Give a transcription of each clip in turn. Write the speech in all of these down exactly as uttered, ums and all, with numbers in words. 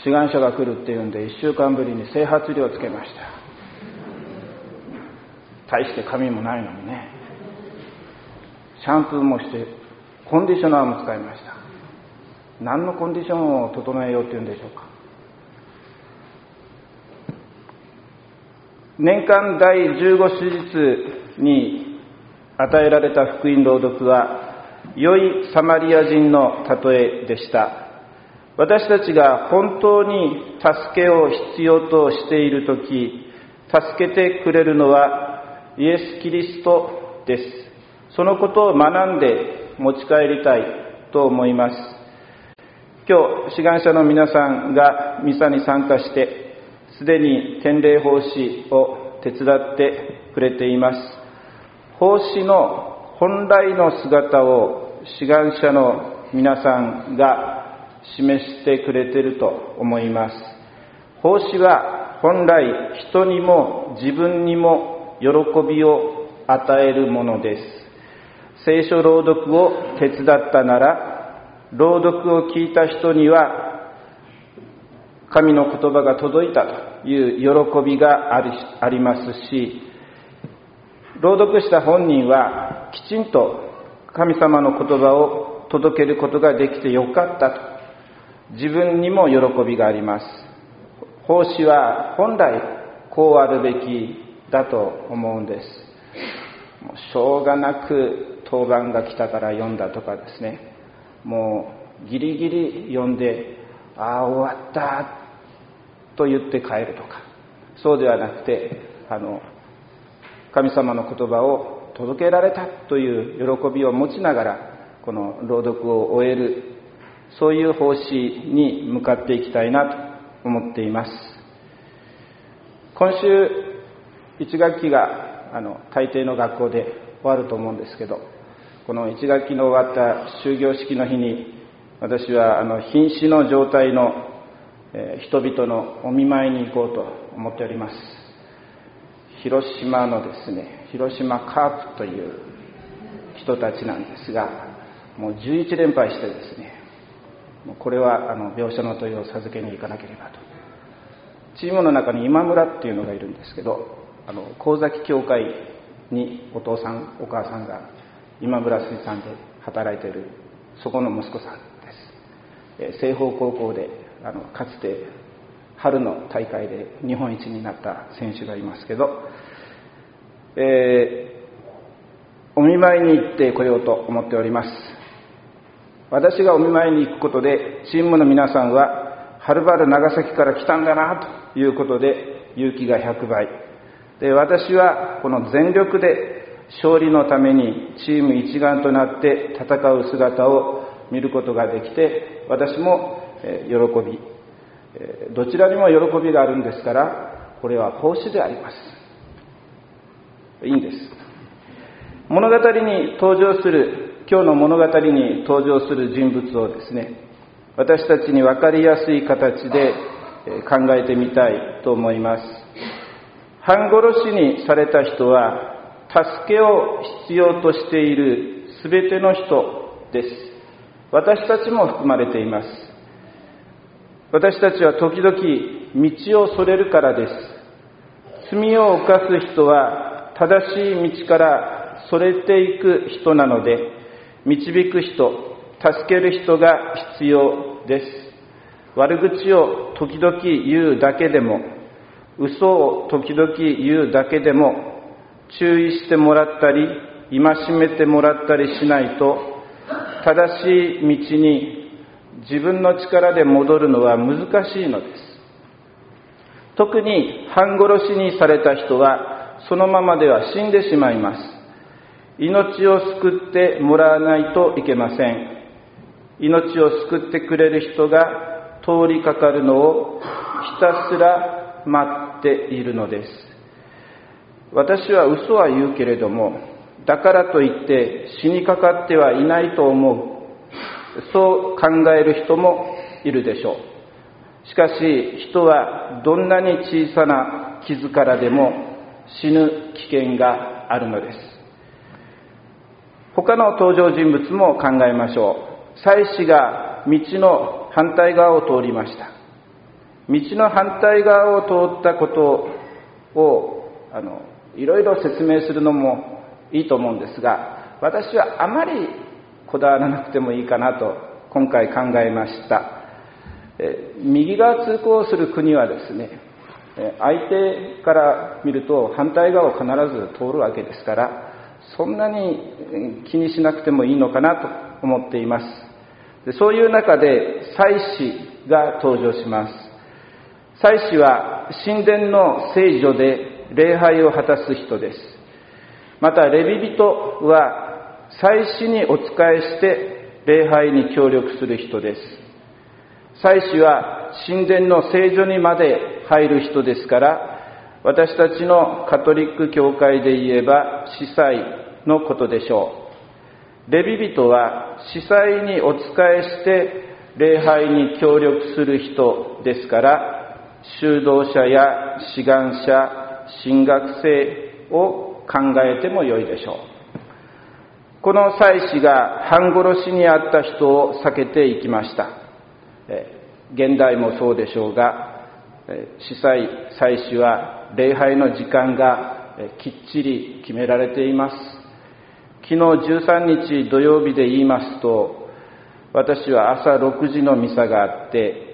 志願者が来るっていうんでいっしゅうかんぶりに整髪料をつけました。大して髪もないのにね。シャンプーもしてコンディショナーも使いました。何のコンディションを整えようっていうんでしょうか。年間だいじゅうご手術に与えられた福音朗読は良いサマリア人の例えでした。私たちが本当に助けを必要としているとき、助けてくれるのはイエス・キリストです。そのことを学んで持ち帰りたいと思います。今日、志願者の皆さんがミサに参加して、すでに典礼奉仕を手伝ってくれています。奉仕の本来の姿を志願者の皆さんが示してくれていると思います。奉仕は本来人にも自分にも喜びを与えるものです。聖書朗読を手伝ったなら、朗読を聞いた人には神の言葉が届いたという喜びがあり、ありますし、朗読した本人はきちんと神様の言葉を届けることができてよかったと自分にも喜びがあります。奉仕は本来こうあるべきだと思うんです。もうしょうがなく当番が来たから読んだとかですね、もうギリギリ読んで、ああ終わったと言って帰るとか、そうではなくて、あの神様の言葉を届けられたという喜びを持ちながらこの朗読を終える、そういう奉仕に向かっていきたいなと思っています。今週いち学期があの大抵の学校で終わると思うんですけど、このいち学期の終わった終業式の日に、私はあの瀕死の状態の、えー、人々のお見舞いに行こうと思っております。広島のですね、広島カープという人たちなんですが、もうじゅういち連敗してですね、もうこれはあの描写の問いを授けに行かなければと。チームの中に今村っていうのがいるんですけど、あの神崎教会にお父さんお母さんが今村水産で働いている、そこの息子さんです。西方高校であのかつて春の大会で日本一になった選手がいますけど、えー、お見舞いに行ってこようと思っております。私がお見舞いに行くことで、チームの皆さんははるばる長崎から来たんだなということで勇気がひゃくばいで、私はこの全力で勝利のためにチーム一丸となって戦う姿を見ることができて、私も喜び、どちらにも喜びがあるんですから、これは奉仕であります。いいんです。物語に登場する、今日の物語に登場する人物をですね、私たちに分かりやすい形で考えてみたいと思います。半殺しにされた人は、助けを必要としているすべての人です。私たちも含まれています。私たちは時々道をそれるからです。罪を犯す人は正しい道からそれていく人なので、導く人、助ける人が必要です。悪口を時々言うだけでも、嘘を時々言うだけでも、注意してもらったり、戒めてもらったりしないと、正しい道に自分の力で戻るのは難しいのです。特に半殺しにされた人は、そのままでは死んでしまいます。命を救ってもらわないといけません。命を救ってくれる人が通りかかるのをひたすら待っているのです。私は嘘は言うけれども、だからといって死にかかってはいないと思う。そう考える人もいるでしょう。しかし人はどんなに小さな傷からでも死ぬ危険があるのです。他の登場人物も考えましょう。祭司が道の反対側を通りました。 道の反対側を通ったことをあのいろいろ説明するのもいいと思うんですが、私はあまりこだわらなくてもいいかなと今回考えました。え右側通行する国はですね、相手から見ると反対側を必ず通るわけですから、そんなに気にしなくてもいいのかなと思っています。でそういう中で祭司が登場します。祭司は神殿の聖所で礼拝を果たす人です。またレビ人は祭司にお仕えして礼拝に協力する人です。祭司は神殿の聖所にまで入る人ですから、私たちのカトリック教会で言えば司祭のことでしょう。レビ人は司祭にお仕えして礼拝に協力する人ですから、修道者や志願者、神学生を考えてもよいでしょう。この祭司が半殺しにあった人を避けていきました。現代もそうでしょうが、司祭、祭司は礼拝の時間がきっちり決められています。昨日じゅうさんにち土曜日で言いますと、私は朝ろくじのミサがあって、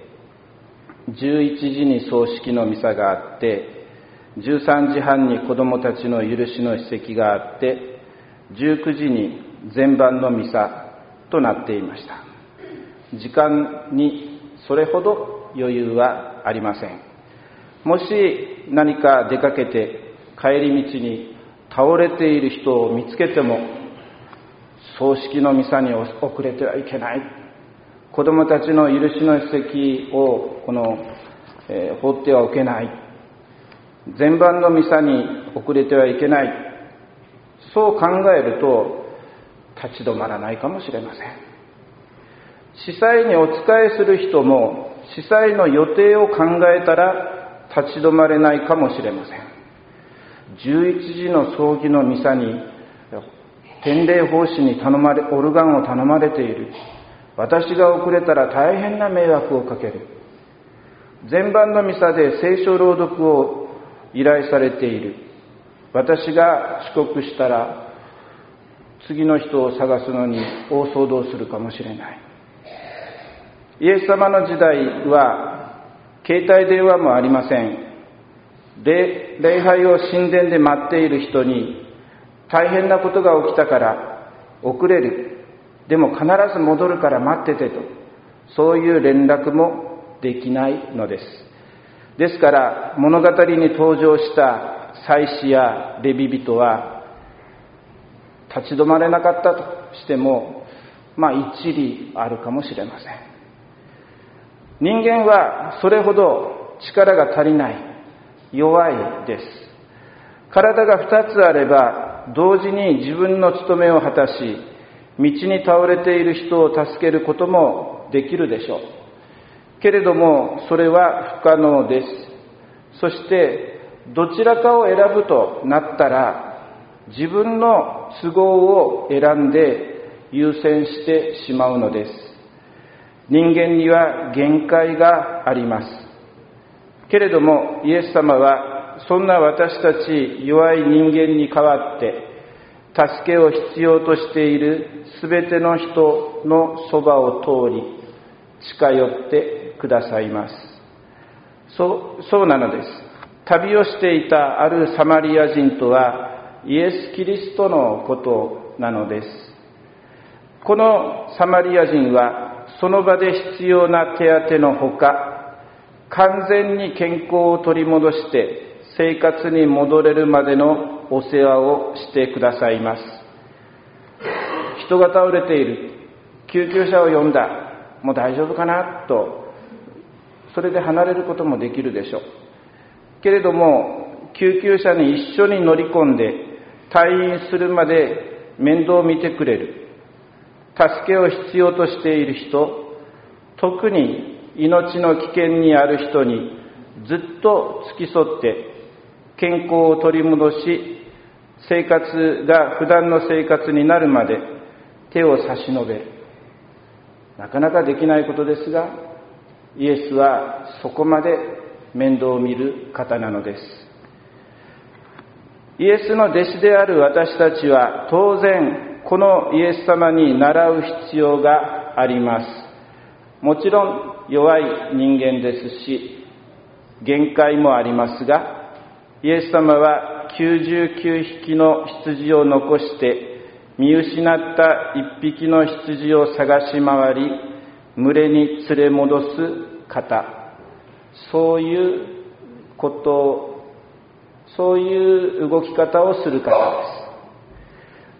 じゅういちじに葬式のミサがあって、じゅうさんじはんに子どもたちの許しの史跡があって、じゅうくじに全晩のミサとなっていました。時間にそれほど余裕はありません。もし何か出かけて帰り道に倒れている人を見つけても、葬式のミサに遅れてはいけない、子どもたちの許しの史跡をこの、えー、放ってはおけない、全晩のミサに遅れてはいけない、そう考えると立ち止まらないかもしれません。司祭にお仕えする人も司祭の予定を考えたら立ち止まれないかもしれません。じゅういちじの葬儀のミサに典礼奉仕に頼まれオルガンを頼まれている。私が遅れたら大変な迷惑をかける。全晩のミサで聖書朗読を依頼されている。私が遅刻したら次の人を探すのに大騒動するかもしれない。イエス様の時代は携帯電話もありません。礼、礼拝を神殿で待っている人に大変なことが起きたから遅れる、でも必ず戻るから待っててと、そういう連絡もできないのです。ですから物語に登場した祭司やレビ人は立ち止まれなかったとしても、まあ一理あるかもしれません。人間はそれほど力が足りない、弱いです。体が二つあれば同時に自分の務めを果たし、道に倒れている人を助けることもできるでしょう。けれどもそれは不可能です。そしてどちらかを選ぶとなったら、自分の都合を選んで優先してしまうのです。人間には限界があります。けれどもイエス様はそんな私たち弱い人間に代わって助けを必要としているすべての人のそばを通り近寄ってくださいます。そう、そうなのです。旅をしていたあるサマリア人とはイエス・キリストのことなのです。このサマリア人はその場で必要な手当のほか、完全に健康を取り戻して生活に戻れるまでのお世話をしてくださいます。人が倒れている、救急車を呼んだ、もう大丈夫かなと、それで離れることもできるでしょう。けれども救急車に一緒に乗り込んで退院するまで面倒を見てくれる、助けを必要としている人、特に命の危険にある人にずっと付き添って健康を取り戻し、生活が普段の生活になるまで手を差し伸べる。なかなかできないことですが、 イエスはそこまで面倒を見る方なのです。イエスの弟子である私たちは当然このイエス様に倣う必要があります。もちろん弱い人間ですし限界もありますが、イエス様はきゅうじゅうきゅうひきの羊を残して見失ったいっぴきの羊を探し回り群れに連れ戻す方、そういうことをそういう動き方をする方です。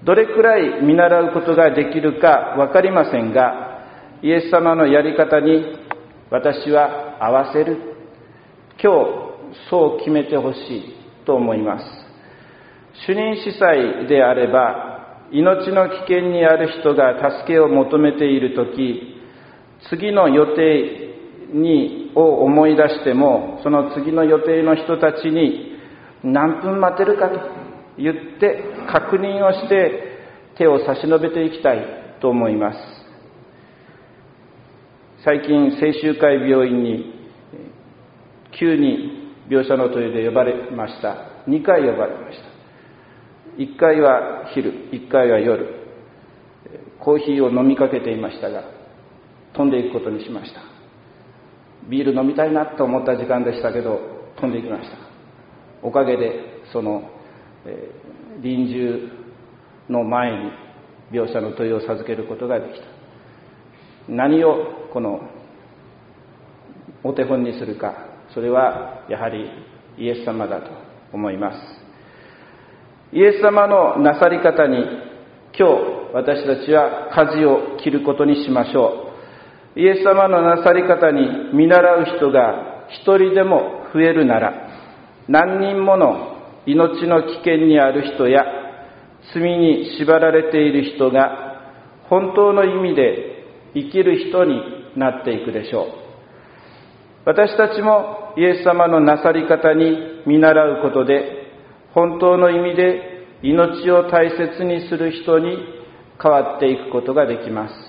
どれくらい見習うことができるかわかりませんが、イエス様のやり方に私は合わせる、今日そう決めてほしいと思います。主任司祭であれば、命の危険にある人が助けを求めているとき、次の予定にを思い出しても、その次の予定の人たちに何分待てるかと言って確認をして手を差し伸べていきたいと思います。最近聖集会病院に急に病者のトイレで呼ばれました。にかい呼ばれました。いっかいは昼、いっかいは夜、コーヒーを飲みかけていましたが飛んでいくことにしました。ビール飲みたいなと思った時間でしたけど飛んでいきました。おかげでその、えー、臨終の前に病者の問いを授けることができた。何をこのお手本にするか、それはやはりイエス様だと思います。イエス様のなさり方に今日私たちは舵を切ることにしましょう。イエス様のなさり方に見習う人が一人でも増えるなら、何人もの命の危険にある人や罪に縛られている人が本当の意味で生きる人になっていくでしょう。私たちもイエス様のなさり方に見習うことで本当の意味で命を大切にする人に変わっていくことができます。